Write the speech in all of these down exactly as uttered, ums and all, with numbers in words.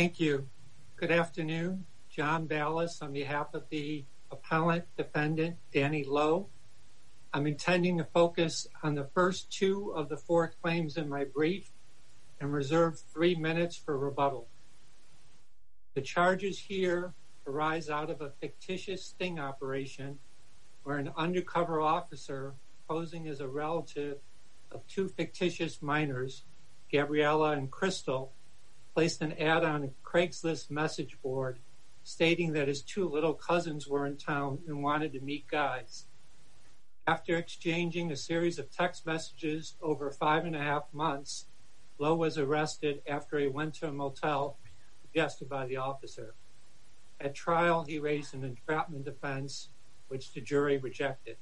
Thank you. Good afternoon. John Ballas on behalf of the appellant defendant, Danny Lowe. I'm intending to focus on the first two of the four claims in my brief and reserve three minutes for rebuttal. The charges here arise out of a fictitious sting operation where an undercover officer posing as a relative of two fictitious minors, Gabriella and Crystal, placed an ad on a Craigslist message board stating that his two little cousins were in town and wanted to meet guys. After exchanging a series of text messages over five and a half months, Lowe was arrested after he went to a motel suggested by the officer. At trial, he raised an entrapment defense, which the jury rejected.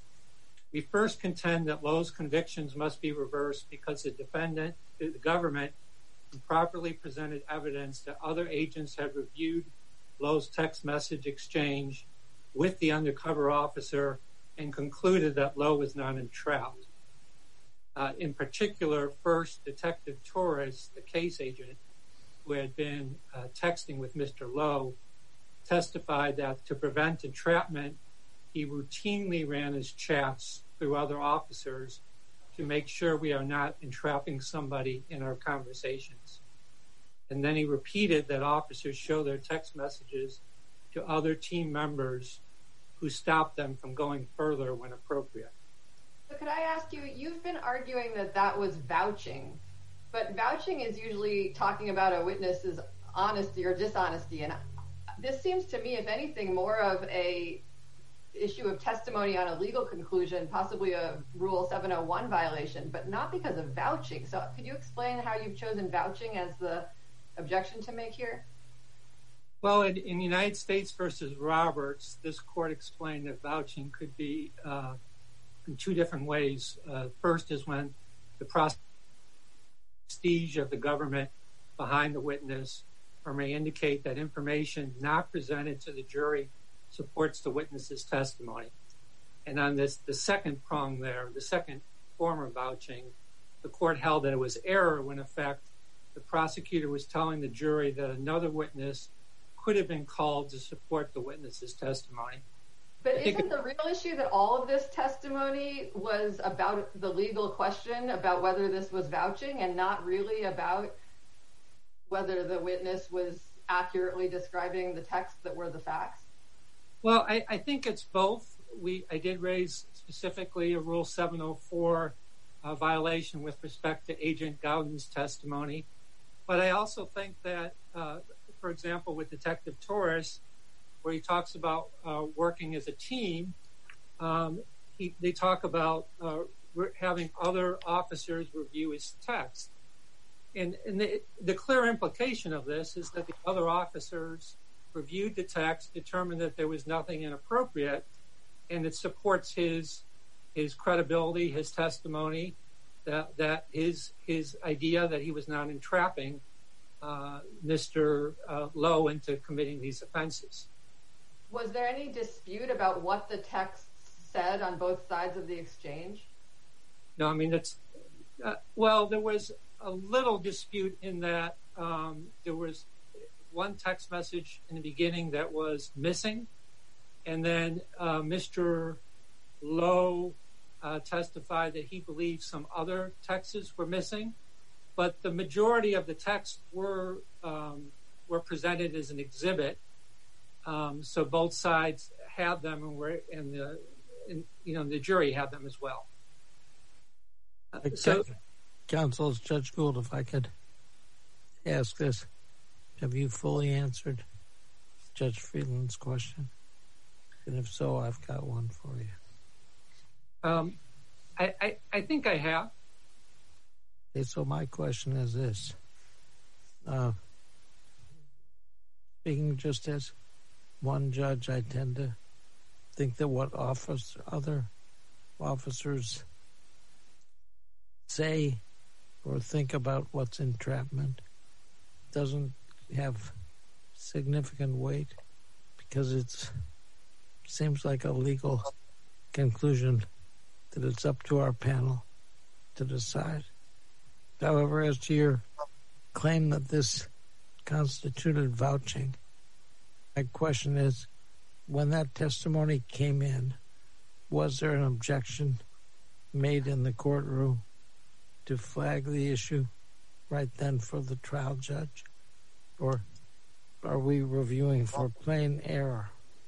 We first contend that Lowe's convictions must be reversed because the defendant, the government, improperly presented evidence that other agents had reviewed Lowe's text message exchange with the undercover officer and concluded that Lowe was not entrapped. Uh, in particular, first, Detective Torres, the case agent who had been uh, texting with Mister Lowe, testified that to prevent entrapment, he routinely ran his chats through other officers to make sure we are not entrapping somebody in our conversations. And then he repeated that officers show their text messages to other team members who stop them from going further when appropriate. So could I ask you, you've been arguing that that was vouching, but vouching is usually talking about a witness's honesty or dishonesty. And this seems to me, if anything, more of a issue of testimony on a legal conclusion, possibly a Rule seven oh one violation, but not because of vouching. So could you explain how you've chosen vouching as the objection to make here? Well, in, in United States versus Roberts, this court explained that vouching could be uh, in two different ways. Uh, first is when the prestige of the government behind the witness or may indicate that information not presented to the jury supports the witness's testimony. And on this, the second prong there, the second form of vouching, the court held that it was error when, in fact, the prosecutor was telling the jury that another witness could have been called to support the witness's testimony. But isn't the real issue that all of this testimony was about the legal question about whether this was vouching and not really about whether the witness was accurately describing the text that were the facts? Well, I, I think it's both. We I did raise specifically a Rule seven oh four uh, violation with respect to Agent Gowden's testimony. But I also think that, uh, for example, with Detective Torres, where he talks about uh, working as a team, um, he, they talk about uh, re- having other officers review his text. And, and the, the clear implication of this is that the other officers reviewed the text, determined that there was nothing inappropriate, and it supports his his credibility, his testimony, that that his his idea that he was not entrapping uh, Mister Uh, Lowe into committing these offenses. Was there any dispute about what the text said on both sides of the exchange? No, I mean, it's uh, well, there was a little dispute in that um, there was one text message in the beginning that was missing, and then uh, Mister Lowe uh, testified that he believed some other texts were missing, but the majority of the texts were um, were presented as an exhibit, um, so both sides had them, and were and the and, you know the jury had them as well. Uh, so, Counsel, Judge Gould, if I could ask this. Have you fully answered Judge Friedland's question? And if so, I've got one for you. Um, I, I, I think I have. Okay, so my question is this. Uh, speaking just as one judge, I tend to think that what office, other officers say or think about what's entrapment doesn't have significant weight because it seems like a legal conclusion that it's up to our panel to decide. However, as to your claim that this constituted vouching. My question is, when that testimony came in, was there an objection made in the courtroom to flag the issue right then for the trial judge? Or are we reviewing for plain error?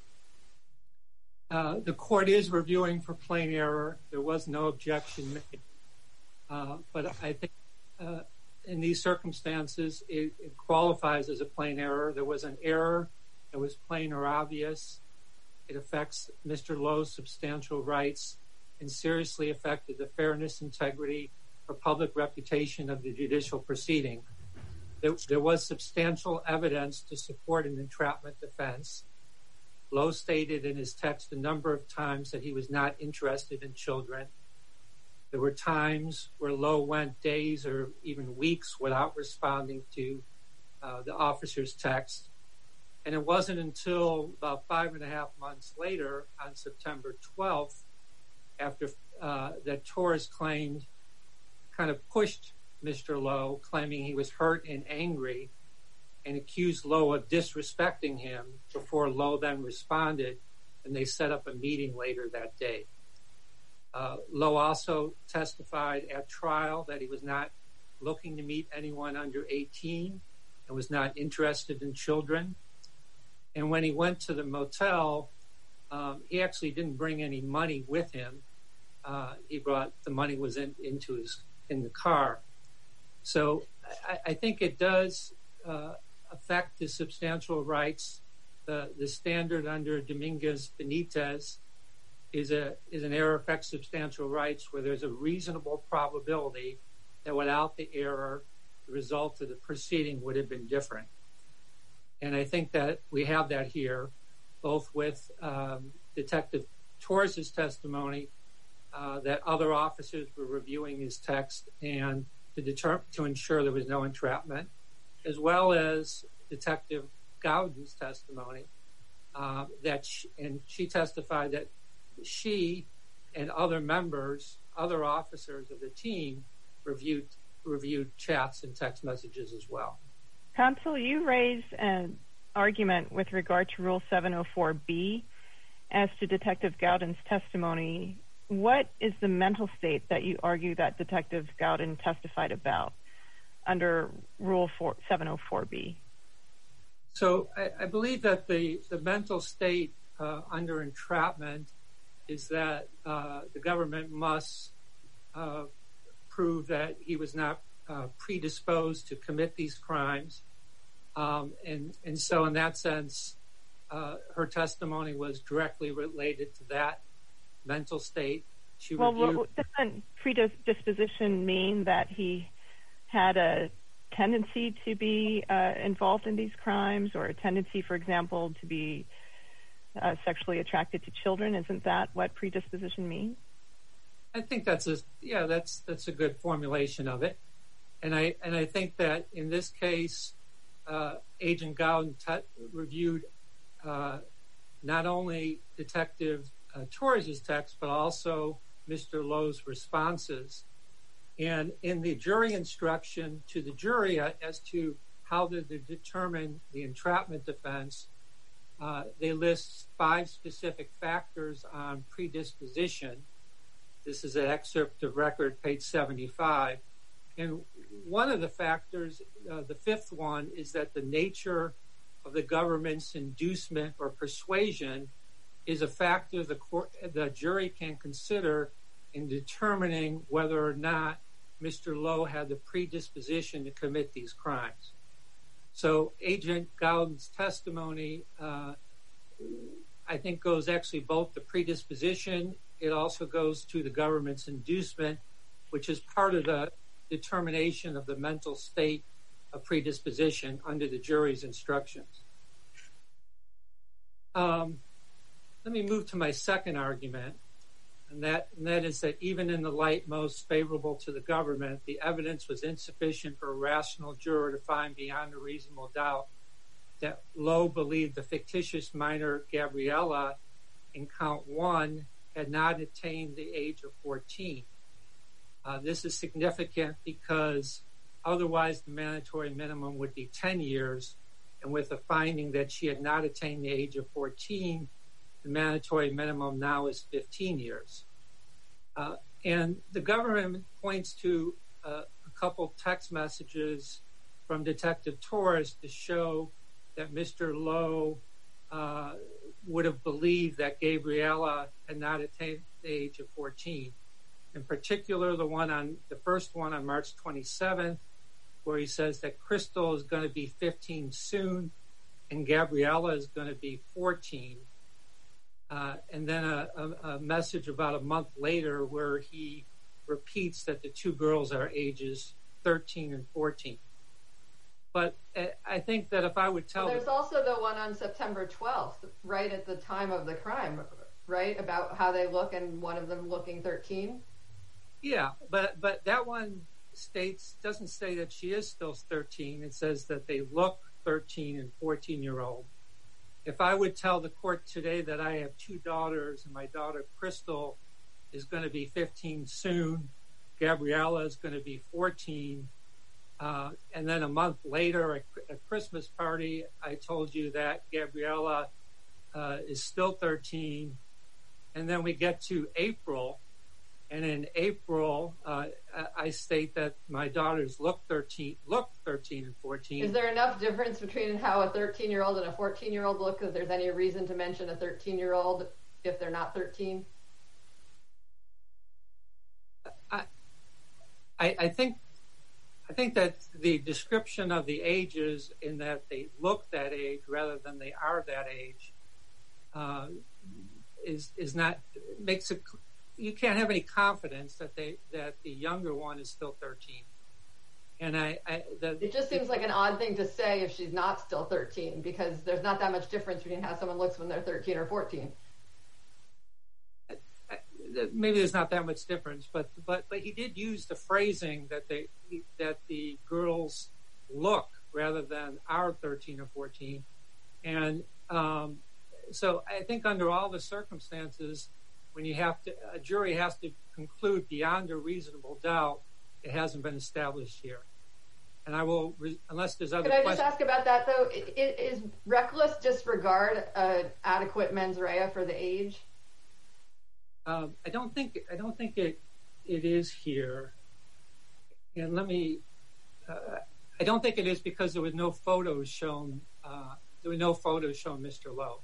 Uh, the court is reviewing for plain error. There was no objection made. Uh, but I think uh, in these circumstances, it, it qualifies as a plain error. There was an error that was plain or obvious. It affects Mister Lowe's substantial rights and seriously affected the fairness, integrity, or public reputation of the judicial proceeding. There, there was substantial evidence to support an entrapment defense. Lowe stated in his text a number of times that he was not interested in children. There were times where Lowe went days or even weeks without responding to uh, the officer's text. And it wasn't until about five and a half months later, on September twelfth, after uh, that Torres claimed, kind of pushed Mister Lowe, claiming he was hurt and angry, and accused Lowe of disrespecting him before Lowe then responded, and they set up a meeting later that day. Uh, Lowe also testified at trial that he was not looking to meet anyone under eighteen and was not interested in children. And when he went to the motel, um, he actually didn't bring any money with him. Uh, he brought the money was in, into his in the car. So I, I think it does uh, affect his substantial rights. The the standard under Dominguez Benitez is a is an error affects substantial rights where there's a reasonable probability that without the error, the result of the proceeding would have been different. And I think that we have that here, both with um, Detective Torres' testimony, uh, that other officers were reviewing his text and to deter- to ensure there was no entrapment, as well as Detective Gowden's testimony, uh, that she, and she testified that she and other members, other officers of the team reviewed reviewed chats and text messages as well. Counsel, you raised an argument with regard to Rule seven oh four B as to Detective Gowden's testimony. What is the mental state that you argue that Detective Gowden testified about under Rule seven oh four B? So I, I believe that the, the mental state uh, under entrapment is that uh, the government must uh, prove that he was not uh, predisposed to commit these crimes. Um, and, and so in that sense, uh, her testimony was directly related to that mental state. She well, reviewed... doesn't predisposition mean that he had a tendency to be uh, involved in these crimes, or a tendency, for example, to be uh, sexually attracted to children? Isn't that what predisposition means? I think that's a yeah, that's that's a good formulation of it, and I and I think that in this case, uh, Agent Gowden te- reviewed uh, not only Detective uh, Torres' text but also Mister Lowe's responses, and in the jury instruction to the jury uh, as to how to determine the entrapment defense, uh, they list five specific factors on predisposition. This is an excerpt of record, page seventy-five. And one of the factors, uh, the fifth one, is that the nature of the government's inducement or persuasion is a factor the court, the jury can consider in determining whether or not Mister Lowe had the predisposition to commit these crimes. So Agent Gowden's testimony, uh, I think, goes actually both the predisposition. It also goes to the government's inducement, which is part of the determination of the mental state of predisposition under the jury's instructions. Um, let me move to my second argument, and that, and that is that even in the light most favorable to the government, the evidence was insufficient for a rational juror to find beyond a reasonable doubt that Lowe believed the fictitious minor Gabriella in count one had not attained the age of fourteen. Uh, this is significant because Otherwise, the mandatory minimum would be ten years. And with the finding that she had not attained the age of fourteen, the mandatory minimum now is fifteen years. Uh, and the government points to uh, a couple text messages from Detective Torres to show that Mister Lowe uh, would have believed that Gabriella had not attained the age of fourteen. In particular, the one on the first one on March twenty-seventh, where he says that Crystal is going to be fifteen soon and Gabriella is going to be fourteen. Uh, and then a, a, a message about a month later where he repeats that the two girls are ages thirteen and fourteen. But uh, I think that if I would tell... Well, there's also the one on September twelfth, right at the time of the crime, right? About how they look and one of them looking thirteen. Yeah, but but that one states doesn't say that she is still thirteen. It says that they look thirteen and fourteen year old. If I would tell the court today that I have two daughters and my daughter Crystal is going to be fifteen soon, Gabriella is going to be fourteen, uh, and then a month later at a Christmas party, I told you that Gabriella uh, is still thirteen, and then we get to April. And in April, uh, I state that my daughters look thirteen, look thirteen and fourteen. Is there enough difference between how a thirteen-year-old and a fourteen-year-old look that there's any reason to mention a thirteen-year-old if they're not thirteen? I, I, I think, I think that the description of the ages in that they look that age rather than they are that age uh, is is not makes it. You can't have any confidence that they that the younger one is still thirteen. And I, I the, it just seems like an odd thing to say if she's not still thirteen, because there's not that much difference between how someone looks when they're thirteen or fourteen. I, I, maybe there's not that much difference, but but but he did use the phrasing that they that the girls look rather than are thirteen or fourteen, and um, so I think under all the circumstances, when you have to, a jury has to conclude beyond a reasonable doubt, it hasn't been established here. And I will, unless there's other questions. questions. Could I just ask about that, though? Is reckless disregard an adequate mens rea for the age? Um, I don't think, I don't think it, it is here. And let me, uh, I don't think it is because there was no photos shown, uh, there were no photos shown Mister Lowe.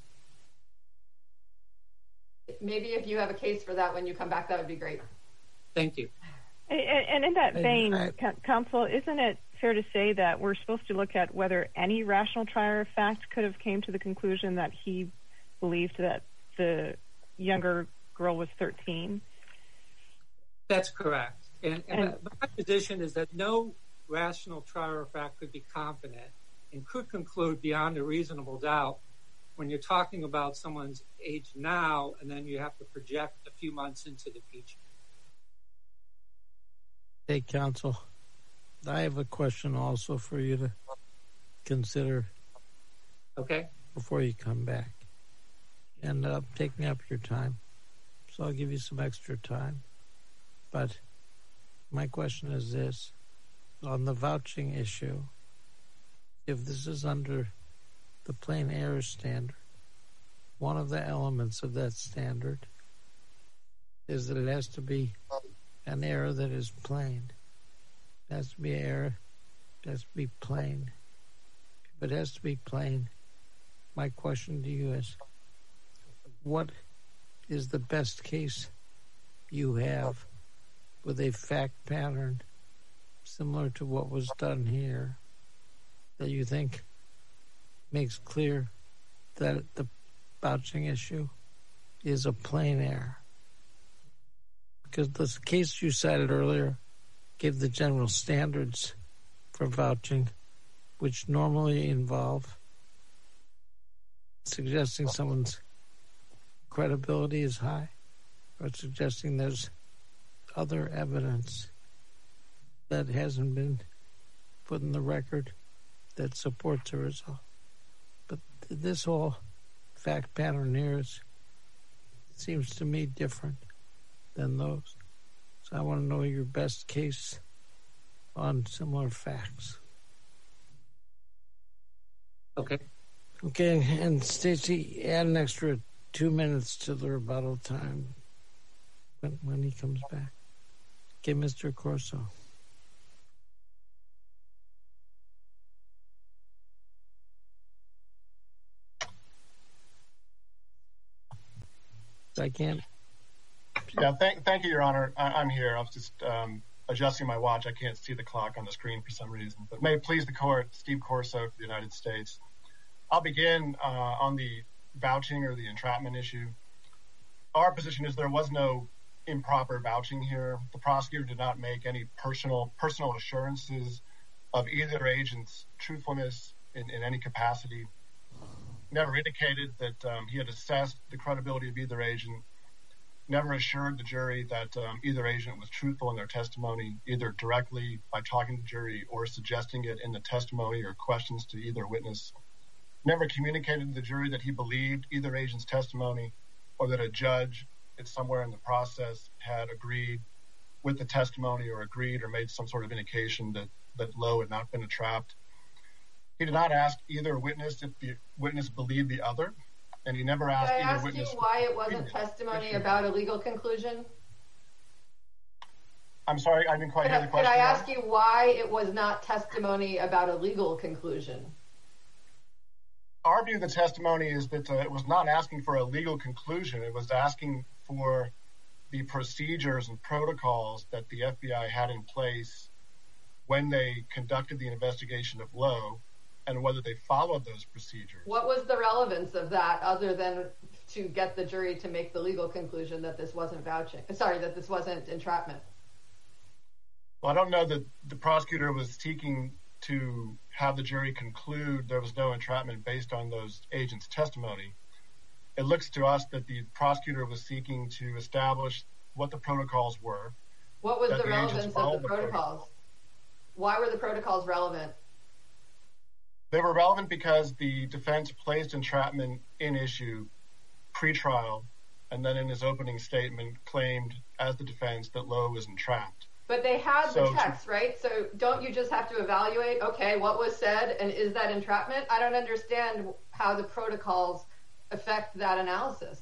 Maybe if you have a case for that when you come back, that would be great. Thank you. And in that vein, counsel, isn't it fair to say that we're supposed to look at whether any rational trier of fact could have came to the conclusion that he believed that the younger girl was thirteen? That's correct. And, and, and my position is that no rational trier of fact could be confident and could conclude beyond a reasonable doubt when you're talking about someone's age now, and then you have to project a few months into the future. Hey, counsel, I have a question also for you to consider. Okay. Before you come back. And I'm uh, taking up your time, so I'll give you some extra time. But my question is this. On the vouching issue, if this is under the plain error standard, one of the elements of that standard is that it has to be an error that is plain. It has to be an error. It has to be plain. If it has to be plain, my question to you is, what is the best case you have with a fact pattern similar to what was done here that you think makes clear that the vouching issue is a plain error? Because the case you cited earlier gave the general standards for vouching, which normally involve suggesting someone's credibility is high or suggesting there's other evidence that hasn't been put in the record that supports a result. But this whole fact pattern here is, seems to me different than those. So I want to know your best case on similar facts. Okay. Okay, and Stacey, add an extra two minutes to the rebuttal time when, when he comes back. Okay, Mister Corso. I can't. Yeah, thank, thank you, Your Honor. I, I'm here. I was just um, adjusting my watch. I can't see the clock on the screen for some reason. But may it please the court, Steve Corso for the United States. I'll begin uh, on the vouching or the entrapment issue. Our position is there was no improper vouching here. The prosecutor did not make any personal personal assurances of either agent's truthfulness in, in any capacity. Never indicated that um, he had assessed the credibility of either agent. Never assured the jury that um, either agent was truthful in their testimony, either directly by talking to the jury or suggesting it in the testimony or questions to either witness. Never communicated to the jury that he believed either agent's testimony or that a judge, it's somewhere in the process, had agreed with the testimony or agreed or made some sort of indication that, that Lowe had not been entrapped. He did not ask either witness if the witness believed the other, and he never asked either witness. Could I ask you why it wasn't testimony about a legal conclusion? I'm sorry, I didn't quite hear the question. Could I ask you why it was not testimony about a legal conclusion? Our view of the testimony is that uh, it was not asking for a legal conclusion. It was asking for the procedures and protocols that the F B I had in place when they conducted the investigation of Lowe and whether they followed those procedures. What was the relevance of that other than to get the jury to make the legal conclusion that this wasn't vouching? Sorry, that this wasn't entrapment. Well, I don't know that the prosecutor was seeking to have the jury conclude there was no entrapment based on those agents' testimony. It looks to us that the prosecutor was seeking to establish what the protocols were. What was the relevance of the protocols? Why were the protocols relevant? They were relevant because the defense placed entrapment in issue pre-trial, and then in his opening statement claimed as the defense that Lowe was entrapped. But they had the So- text, right? So don't you just have to evaluate, okay, what was said, and is that entrapment? I don't understand how the protocols affect that analysis.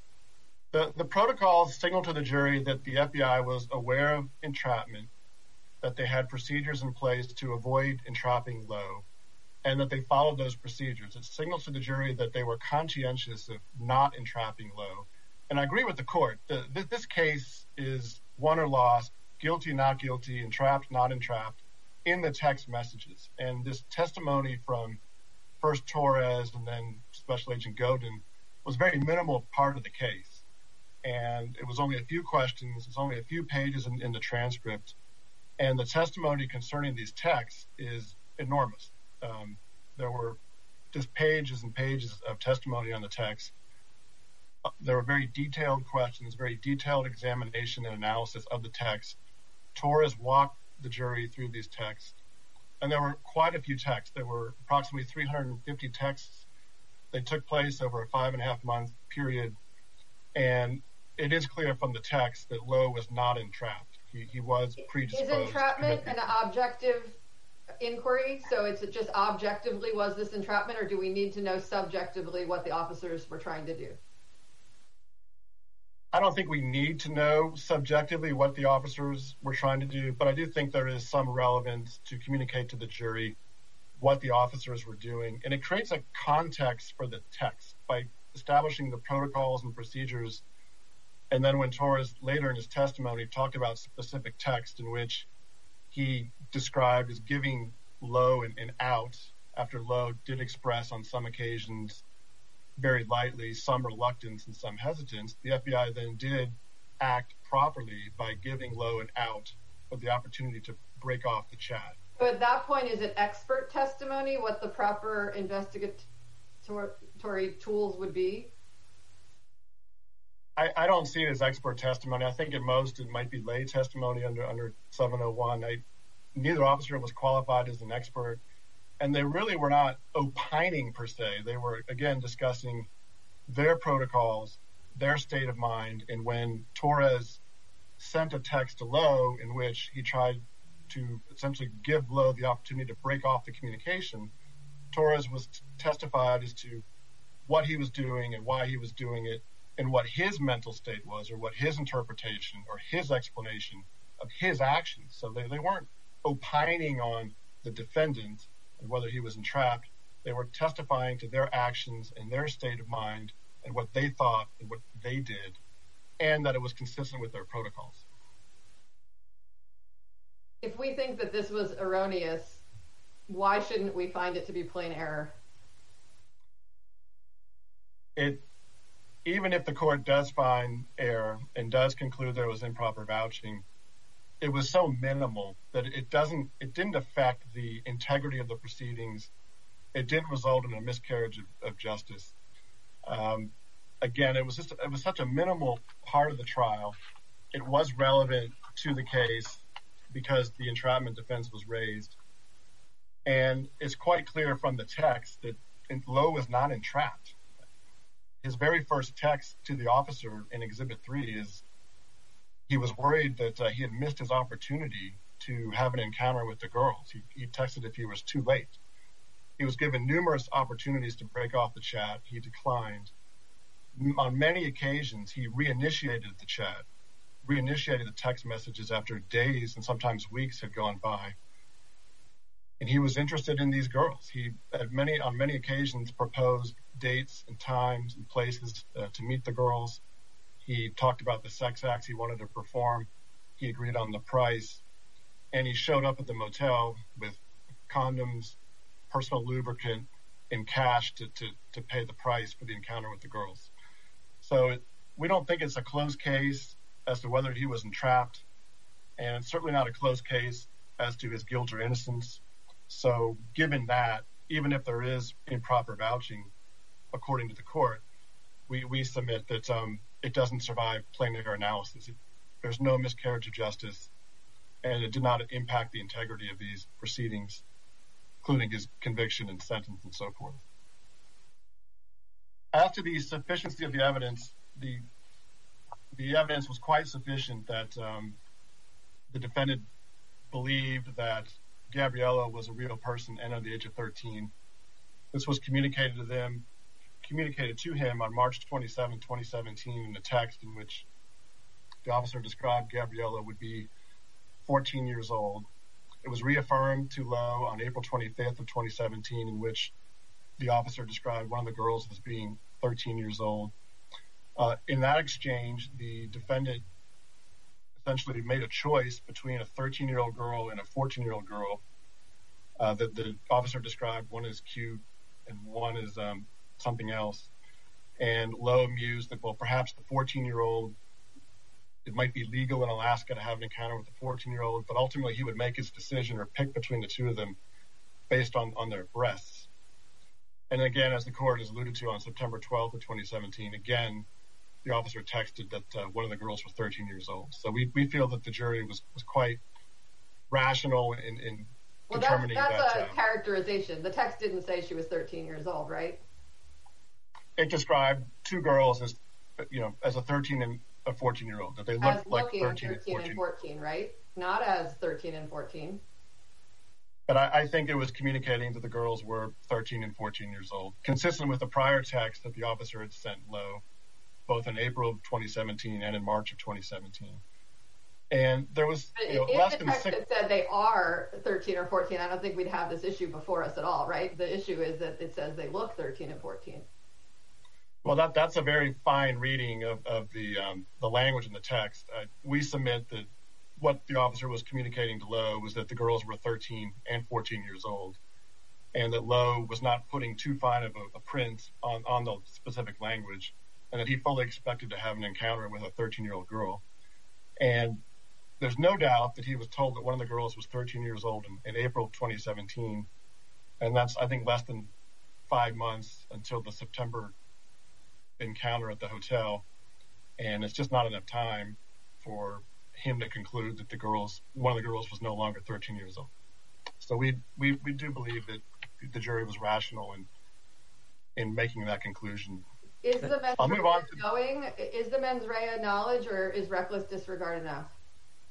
The, the protocols signaled to the jury that the F B I was aware of entrapment, that they had procedures in place to avoid entrapping Lowe, and that they followed those procedures. It signals to the jury that they were conscientious of not entrapping Lowe. And I agree with the court. The, this, this case is won or lost, guilty, not guilty, entrapped, not entrapped, in the text messages. And this testimony from first Torres and then Special Agent Godin was a very minimal part of the case. And it was only a few questions, it was only a few pages in, in the transcript. And the testimony concerning these texts is enormous. Um, there were just pages and pages of testimony on the text. Uh, there were very detailed questions, very detailed examination and analysis of the text. Torres walked the jury through these texts. And there were quite a few texts. There were approximately three hundred fifty texts. They took place over a five and a half month period. And it is clear from the text that Lowe was not entrapped. He, he was predisposed. Is entrapment an objective inquiry? So it's just objectively was this entrapment, or do we need to know subjectively what the officers were trying to do? I don't think we need to know subjectively what the officers were trying to do, but I do think there is some relevance to communicate to the jury what the officers were doing. And it creates a context for the text by establishing the protocols and procedures. And then when Torres later in his testimony talked about specific text in which he described as giving Lowe an, an out after Lowe did express on some occasions very lightly some reluctance and some hesitance, the F B I then did act properly by giving Lowe an out with the opportunity to break off the chat. So at that point, is it expert testimony what the proper investigatory tools would be? I, I don't see it as expert testimony. I think at most it might be lay testimony under under seven oh one. I, neither officer was qualified as an expert, and they really were not opining per se. They were, again, discussing their protocols, their state of mind, and when Torres sent a text to Lowe in which he tried to essentially give Lowe the opportunity to break off the communication, Torres was testified as to what he was doing and why he was doing it and what his mental state was, or what his interpretation or his explanation of his actions. So they, they weren't opining on the defendant and whether he was entrapped. They were testifying to their actions and their state of mind and what they thought and what they did, and that it was consistent with their protocols. If we think that this was erroneous, why shouldn't we find it to be plain error? It, even if the court does find error and does conclude there was improper vouching, it was so minimal that it doesn't, it didn't affect the integrity of the proceedings. It didn't result in a miscarriage of, of justice. Um, again, it was just, it was such a minimal part of the trial. It was relevant to the case because the entrapment defense was raised. And it's quite clear from the text that Lowe was not entrapped. His very first text to the officer in Exhibit three is he was worried that uh, he had missed his opportunity to have an encounter with the girls. He, he texted if he was too late. He was given numerous opportunities to break off the chat. He declined. On many occasions, he reinitiated the chat, reinitiated the text messages after days and sometimes weeks had gone by. And he was interested in these girls. He, at many, on many occasions, proposed dates and times and places uh, to meet the girls. He talked about the sex acts he wanted to perform. He agreed on the price. And he showed up at the motel with condoms, personal lubricant, and cash to, to, to pay the price for the encounter with the girls. So it, we don't think it's a closed case as to whether he was entrapped, and it's certainly not a closed case as to his guilt or innocence. So given that, even if there is improper vouching, according to the court, we, we submit that um, it doesn't survive plain error analysis. It, there's no miscarriage of justice, and it did not impact the integrity of these proceedings, including his conviction and sentence and so forth. As to the sufficiency of the evidence, the the evidence was quite sufficient that um, the defendant believed that Gabriella was a real person and under the age of thirteen. This was communicated to them, communicated to him on March twenty-seventh, twenty seventeen in a text in which the officer described Gabriella would be fourteen years old. It was reaffirmed to Lowe on April twenty-fifth of twenty seventeen, in which the officer described one of the girls as being thirteen years old. Uh, in that exchange, the defendant essentially made a choice between a thirteen-year-old girl and a fourteen-year-old girl uh, that the officer described. One is cute and one is um, something else. And Lowe mused that, well, perhaps the fourteen-year-old, it might be legal in Alaska to have an encounter with a fourteen-year-old, but ultimately he would make his decision or pick between the two of them based on, on their breasts. And again, as the court has alluded to, on September twelfth of twenty seventeen, again, the officer texted that uh, one of the girls was thirteen years old. So we, we feel that the jury was, was quite rational in, in well, determining that's, that's that. a uh, characterization. The text didn't say she was thirteen years old, right? It described two girls as, you know, as a thirteen and a fourteen-year-old, that they looked as like looking thirteen, thirteen and, and fourteen, right? Not as thirteen and fourteen. But I, I think it was communicating that the girls were thirteen and fourteen years old, consistent with the prior text that the officer had sent Lowe, both in April of twenty seventeen and in March of twenty seventeen. And there was, you know, if less the than text six... had said they are thirteen or fourteen, I don't think we'd have this issue before us at all, right? The issue is that it says they look thirteen and fourteen. Well, that that's a very fine reading of, of the um, the language in the text. Uh, we submit that what the officer was communicating to Lowe was that the girls were thirteen and fourteen years old, and that Lowe was not putting too fine of a, a print on, on the specific language, and that he fully expected to have an encounter with a thirteen-year-old girl. And there's no doubt that he was told that one of the girls was thirteen years old in, in April of twenty seventeen, and that's, I think, less than five months until the September encounter at the hotel, and it's just not enough time for him to conclude that the girls, one of the girls was no longer thirteen years old. So we we, we do believe that the jury was rational in in making that conclusion. Is the mens I'll move on rea to, going? Is the mens rea knowledge, or is reckless disregard enough?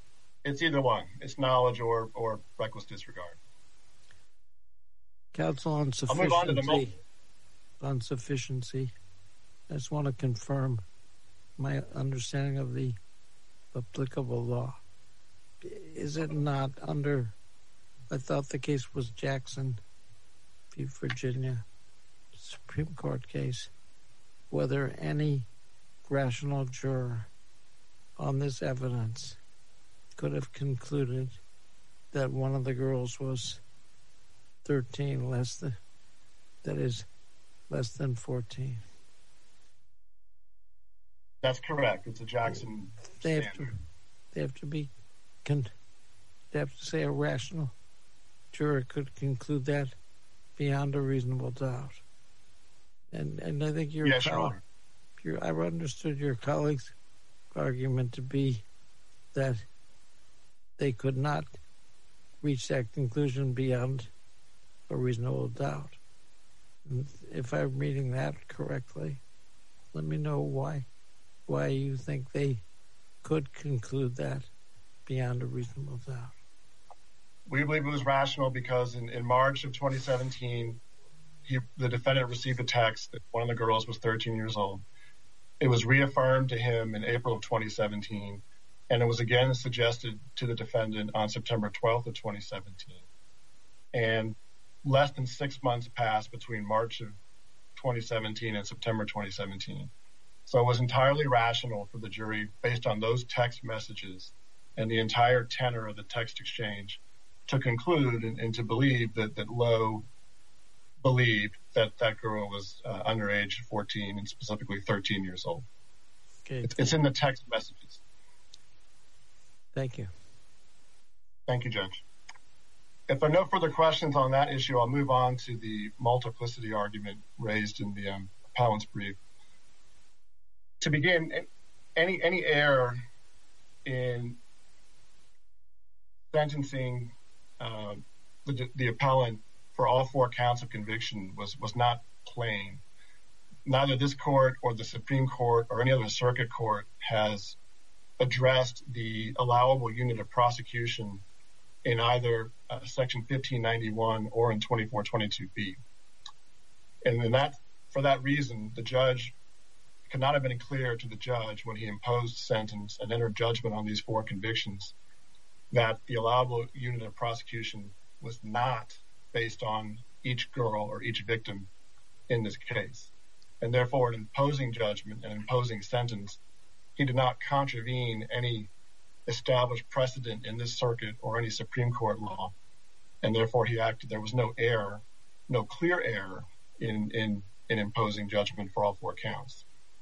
It's either one. It's knowledge or, or reckless disregard. Counsel, on sufficiency, I'll move on to the multi- on sufficiency, I just want to confirm my understanding of the applicable law. Is it not under, I thought the case was Jackson v. Virginia, Supreme Court case, whether any rational juror on this evidence could have concluded that one of the girls was thirteen, less than, that is, less than fourteen. That's correct. It's a Jackson They have standard. to, they have to be, con, they have to say a rational juror could conclude that beyond a reasonable doubt. And and I think your Yes, colleague, Your Honor. your, I understood your colleague's argument to be that they could not reach that conclusion beyond a reasonable doubt. And if I'm reading that correctly, let me know why why you think they could conclude that beyond a reasonable doubt. We believe it was rational because in, in March of twenty seventeen, he, the defendant received a text that one of the girls was thirteen years old. It was reaffirmed to him in April of twenty seventeen, and it was again suggested to the defendant on September twelfth of twenty seventeen. And less than six months passed between March of twenty seventeen and September twenty seventeen. So it was entirely rational for the jury, based on those text messages and the entire tenor of the text exchange, to conclude and, and to believe that, that Lowe believed that that girl was uh, under age fourteen and specifically thirteen years old. Okay. It's, it's in the text messages. Thank you. Thank you, Judge. If there are no further questions on that issue, I'll move on to the multiplicity argument raised in the um, appellant's brief. To begin, any any error in sentencing uh, the, the appellant for all four counts of conviction was, was not plain. Neither this court or the Supreme Court or any other circuit court has addressed the allowable unit of prosecution in either uh, Section fifteen ninety-one or in twenty-four twenty-two B. And in that, for that reason, the judge could not have been clear to the judge when he imposed sentence and entered judgment on these four convictions that the allowable unit of prosecution was not based on each girl or each victim in this case. And therefore, in imposing judgment and imposing sentence, he did not contravene any established precedent in this circuit or any Supreme Court law. And therefore, he acted, there was no error, no clear error in, in, in imposing judgment for all four counts.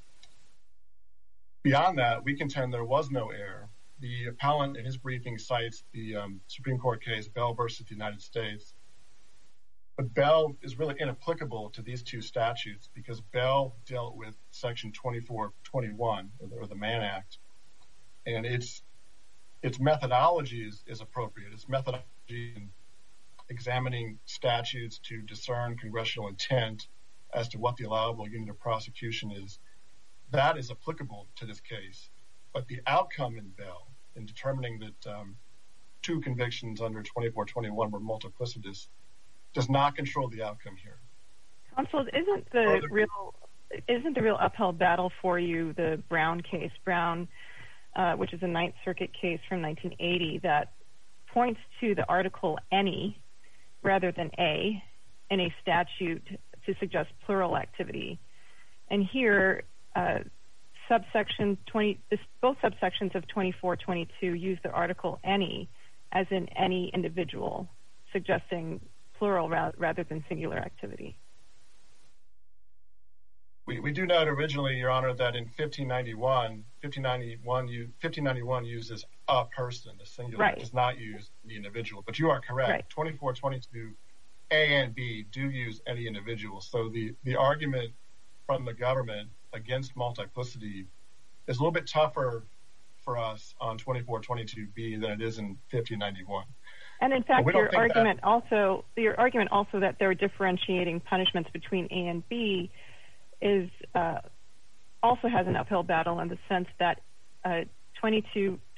Beyond that, we contend there was no error. The appellant in his briefing cites the um, Supreme Court case Bell versus the United States. But Bell is really inapplicable to these two statutes because Bell dealt with Section twenty-four twenty-one or the, or the Mann Act, and its its methodology is, is appropriate. Its methodology in examining statutes to discern congressional intent as to what the allowable unit of prosecution is, that is applicable to this case. But the outcome in Bell, in determining that um, two convictions under twenty-four twenty-one were multiplicitous, does not control the outcome here. Counsel, isn't the real isn't the real uphill battle for you the Brown case, Brown, uh, which is a Ninth Circuit case from nineteen eighty that points to the article any rather than a in a statute to suggest plural activity, and here uh, subsection twenty, this, both subsections of twenty-four twenty-two use the article any as in any individual, suggesting plural ra- rather than singular activity. We, we do note originally, Your Honor, that in fifteen ninety-one, fifteen ninety-one, you, fifteen ninety-one uses a person, the singular, right. does not use the individual. But you are correct. Right. twenty-four twenty-two, A and B do use any individual. So the, the argument from the government against multiplicity is a little bit tougher for us on twenty-four twenty-two B than it is in fifteen ninety-one. And in fact, your argument that... also your argument also that there are differentiating punishments between A and B is uh, also has an uphill battle in the sense that uh, twenty-two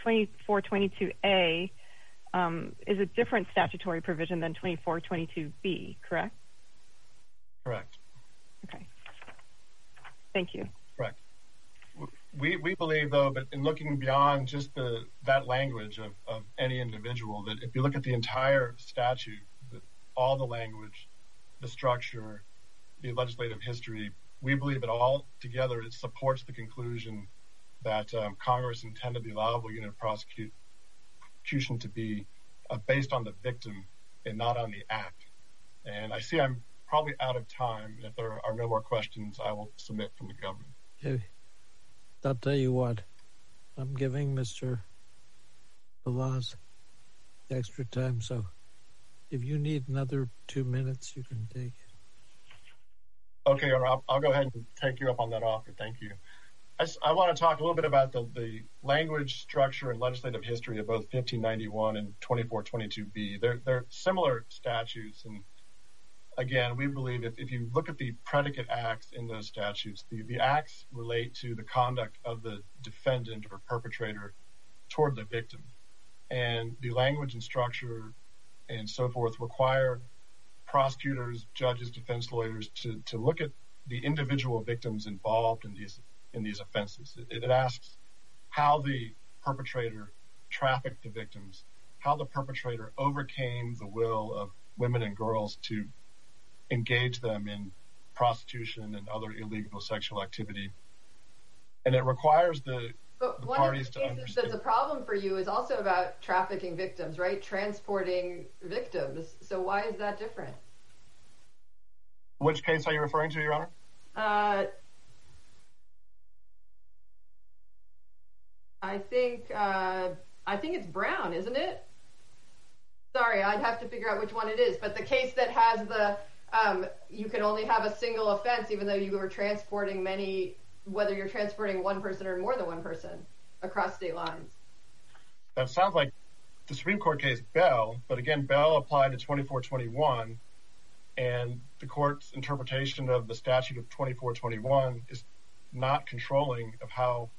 twenty-four twenty-two A um, is a different statutory provision than twenty-four twenty-two B, correct? Correct. Okay. Thank you. Correct. We we believe, though, but in looking beyond just the that language of, of any individual, that if you look at the entire statute, the, all the language, the structure, the legislative history, we believe it all together, it supports the conclusion that um, Congress intended the allowable unit of prosecution to be uh, based on the victim and not on the act. And I see I'm probably out of time. If there are no more questions, I will submit from the government. Okay. I'll tell you what, I'm giving Mister Balazs extra time, so if you need another two minutes, you can take it. Okay, I'll, I'll go ahead and take you up on that offer. Thank you. I, I want to talk a little bit about the, the language, structure, and legislative history of both fifteen ninety-one and twenty-four twenty-two B. They're, they're similar statutes, and again, we believe if, if you look at the predicate acts in those statutes, the, the acts relate to the conduct of the defendant or perpetrator toward the victim. And the language and structure and so forth require prosecutors, judges, defense lawyers to, to look at the individual victims involved in these in these offenses. It, it asks how the perpetrator trafficked the victims, how the perpetrator overcame the will of women and girls to engage them in prostitution and other illegal sexual activity. And it requires the, but the one parties of the to cases understand. That's a problem for you is also about trafficking victims, right? Transporting victims. So why is that different? Which case are you referring to, Your Honor? Uh, I think uh, I think it's Brown, isn't it? Sorry, I'd have to figure out which one it is. But the case that has the um, you can only have a single offense, even though you were transporting many, whether you're transporting one person or more than one person across state lines. That sounds like the Supreme Court case Bell, but again, Bell applied to twenty-four twenty-one, and the court's interpretation of the statute of twenty-four twenty-one is not controlling of how.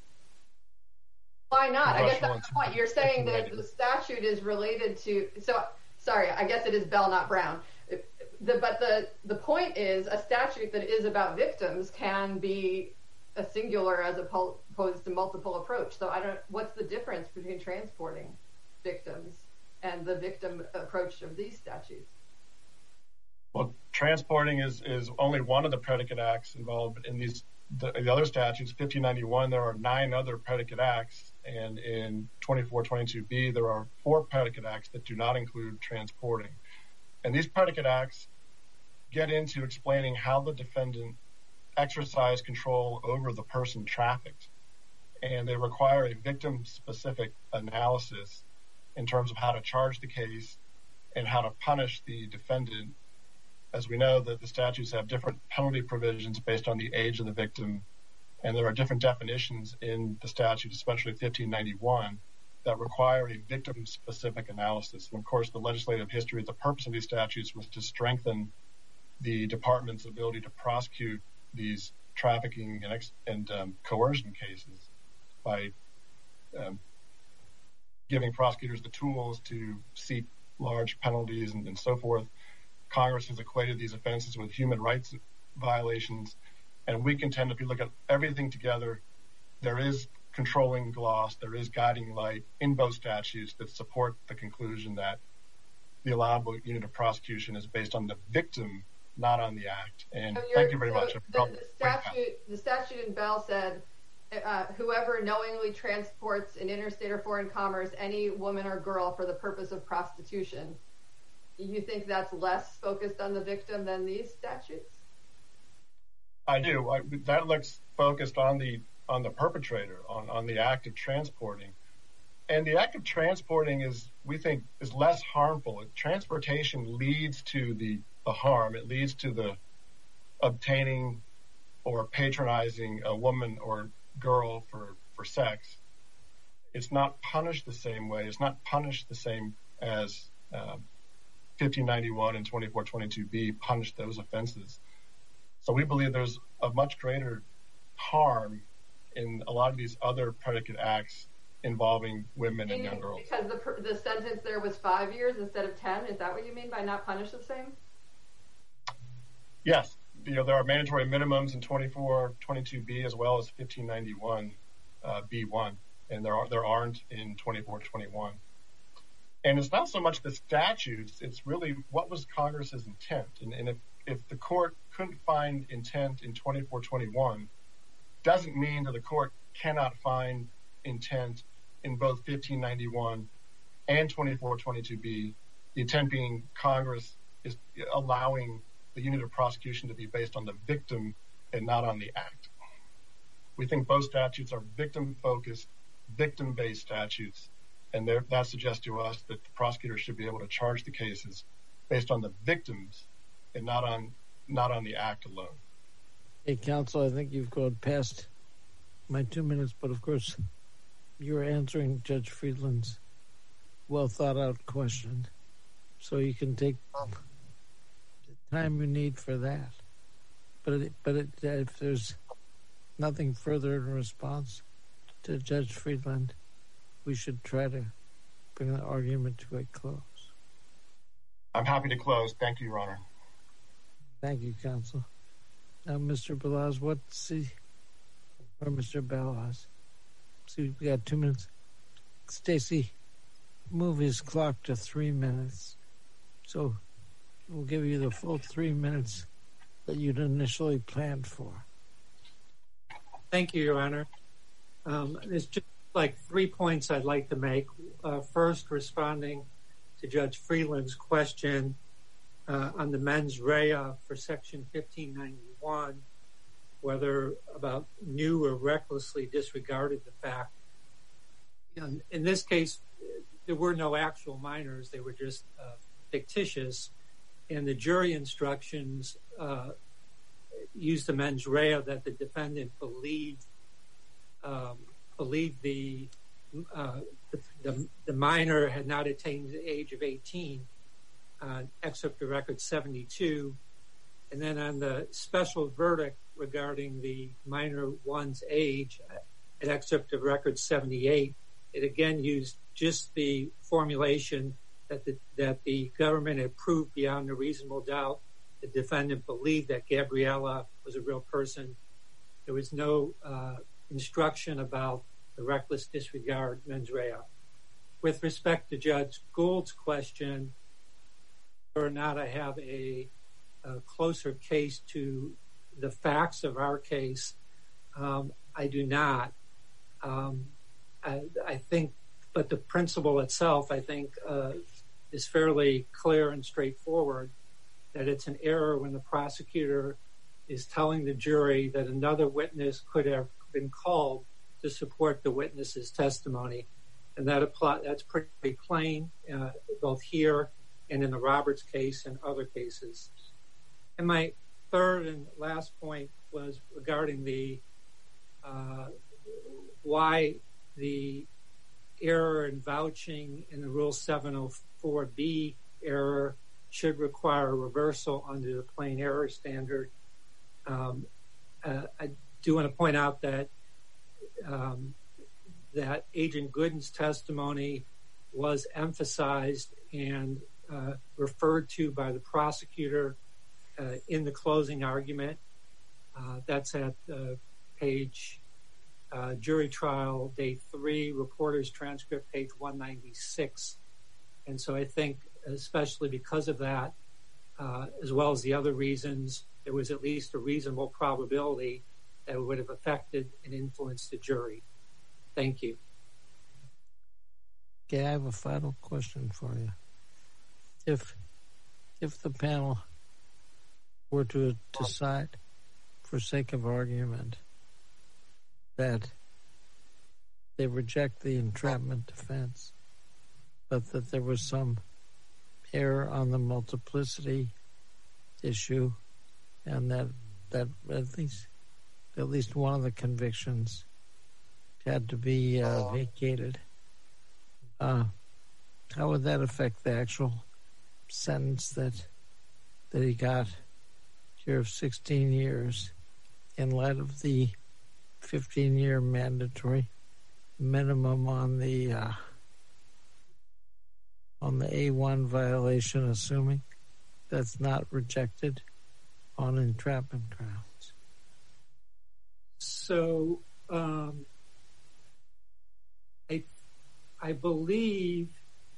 Why not? I guess that's the point. You're saying that the statute is related to. So, sorry, I guess it is Bell, not Brown. The, but the the point is, a statute that is about victims can be a singular as opposed to multiple approach. So I don't. What's the difference between transporting victims and the victim approach of these statutes? Well, transporting is, is only one of the predicate acts involved in these. The, the other statutes, fifteen ninety-one, there are nine other predicate acts, and in twenty-four twenty-two B, there are four predicate acts that do not include transporting. And these predicate acts get into explaining how the defendant exercised control over the person trafficked. And they require a victim-specific analysis in terms of how to charge the case and how to punish the defendant. As we know, that the statutes have different penalty provisions based on the age of the victim, and there are different definitions in the statute, especially fifteen ninety-one, that require a victim-specific analysis. And of course, the legislative history, the purpose of these statutes was to strengthen the department's ability to prosecute these trafficking and, ex- and um, coercion cases by um, giving prosecutors the tools to seek large penalties and, and so forth. Congress has equated these offenses with human rights violations, and we contend if you look at everything together, there is controlling gloss, there is guiding light in both statutes that support the conclusion that the allowable unit of prosecution is based on the victim, not on the act. And so thank you very so much. The, the, statute, the statute in Bell said, uh, whoever knowingly transports in interstate or foreign commerce any woman or girl for the purpose of prostitution. You think that's less focused on the victim than these statutes? I do. I, that looks focused on the on the perpetrator, on, on the act of transporting. And the act of transporting is, we think, is less harmful. Transportation leads to the, the harm. It leads to the obtaining or patronizing a woman or girl for, for sex. It's not punished the same way. It's not punished the same as uh, fifteen ninety-one and twenty-four twenty-two B punished those offenses. So we believe there's a much greater harm in a lot of these other predicate acts involving women and young girls. Because the the sentence there was five years instead of ten. Is that what you mean by not punish the same? Yes. You know, there are mandatory minimums in twenty-four twenty-two B as well as fifteen ninety-one uh, B one, and there are there aren't in twenty-four twenty-one. And it's not so much the statutes; it's really what was Congress's intent. And, and if if the court couldn't find intent in twenty-four twenty-one, doesn't mean that the court cannot find intent in both fifteen ninety-one and twenty-four twenty-two B. The intent being Congress is allowing the unit of prosecution to be based on the victim and not on the act. We think both statutes are victim-focused, victim-based statutes, and that suggests to us that the prosecutor should be able to charge the cases based on the victims and not on not on the act alone. Hey, counsel, I think you've gone past my two minutes, but of course, you're answering Judge Friedland's well-thought-out question, so you can take the time you need for that. But it, but it, if there's nothing further in response to Judge Friedland, we should try to bring the argument to a close. I'm happy to close. Thank you, Your Honor. Thank you, counsel. Now, Mister Balazs, what's the, or Mister Balazs? See, we got two minutes. Stacy, move his clock to three minutes. So we'll give you the full three minutes that you'd initially planned for. Thank you, Your Honor. Um, there's just like three points I'd like to make. Uh, first, responding to Judge Friedland's question uh, on the mens rea for Section fifteen ninety-one, whether about knew or recklessly disregarded the fact. You know, in this case, there were no actual minors. They were just uh, fictitious. And the jury instructions uh, used the mens rea that the defendant believed um, believed the, uh, the, the the minor had not attained the age of eighteen, uh, excerpt of record seventy-two. And then on the special verdict regarding the minor one's age, at excerpt of record seventy-eight, it again used just the formulation that the, that the government had proved beyond a reasonable doubt the defendant believed that Gabriella was a real person. There was no uh, instruction about the reckless disregard mens rea. With respect to Judge Gould's question, whether or not I have a, a closer case to the facts of our case, um, I do not. Um, I, I think, but the principle itself, I think, uh, is fairly clear and straightforward, that it's an error when the prosecutor is telling the jury that another witness could have been called to support the witness's testimony. And that apply, that's pretty plain, uh, both here and in the Roberts case and other cases. And my third and last point was regarding the uh, why the error in vouching in the Rule seven oh four B error should require a reversal under the plain error standard. Um, uh, I do want to point out that um, that Agent Gooden's testimony was emphasized and uh, referred to by the prosecutor uh, in the closing argument. Uh, that's at uh, page uh, jury trial day three, reporter's transcript, page one ninety-six. And so I think, especially because of that, uh, as well as the other reasons, there was at least a reasonable probability that it would have affected and influenced the jury. Thank you. Okay, I have a final question for you. If if the panel were to decide, for sake of argument, that they reject the entrapment defense, but that there was some error on the multiplicity issue, and that that at least at least one of the convictions had to be uh, vacated, uh, how would that affect the actual sentence that that he got here of sixteen years in light of the fifteen-year mandatory minimum on the uh, on the A one violation, assuming that's not rejected on entrapment grounds? So um, I I believe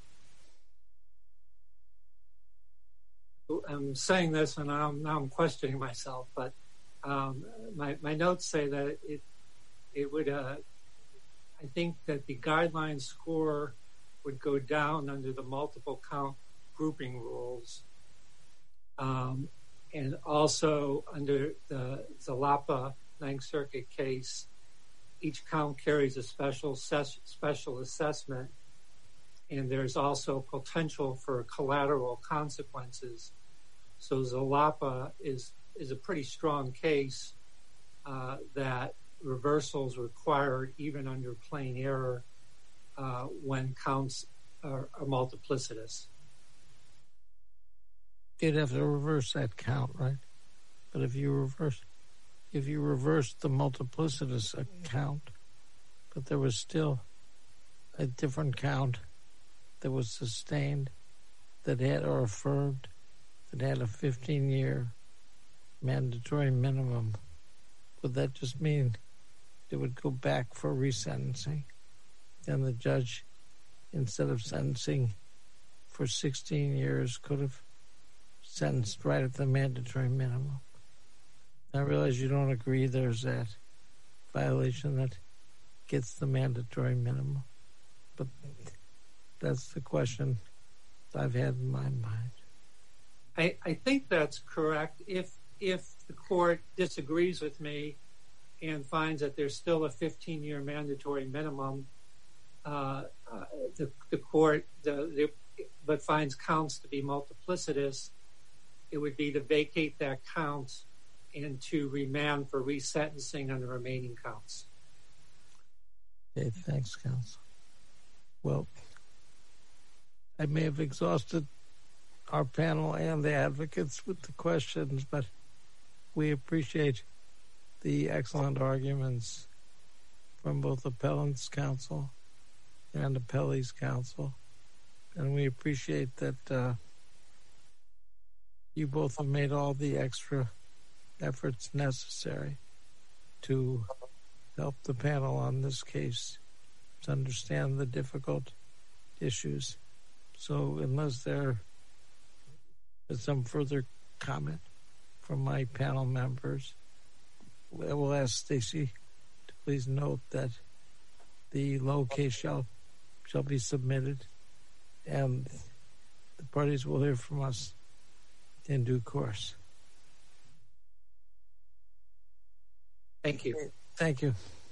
I'm saying this and I'm, now I'm questioning myself, but um, my my notes say that it it would uh, I think that the guideline score would go down under the multiple count grouping rules, um, and also under the Zalapa Ninth Circuit case, each count carries a special ses- special assessment, and there's also potential for collateral consequences. So Zalapa is is a pretty strong case uh, that reversals required even under plain error uh, when counts are, are multiplicitous. You'd have to reverse that count, right? But if you reverse, if you reverse the multiplicitous count, but there was still a different count that was sustained, that had or affirmed, that had a fifteen-year mandatory minimum, would that just mean it would go back for resentencing? And the judge, instead of sentencing for sixteen years, could have sentenced right at the mandatory minimum. I realize you don't agree there's that violation that gets the mandatory minimum, but that's the question I've had in my mind. I, I think that's correct. If if the court disagrees with me and finds that there's still a fifteen-year mandatory minimum, uh, uh, the the court the, the but finds counts to be multiplicitous, it would be to vacate that count and to remand for resentencing on the remaining counts. Okay, thanks, counsel. Well, I may have exhausted our panel and the advocates with the questions, but we appreciate the excellent arguments from both appellants' counsel and appellees' counsel, and we appreciate that uh, you both have made all the extra efforts necessary to help the panel on this case to understand the difficult issues. So unless there is some further comment from my panel members, I will ask Stacy to please note that the Lowe case shall, shall be submitted, and the parties will hear from us in due course. Thank you. Thank you.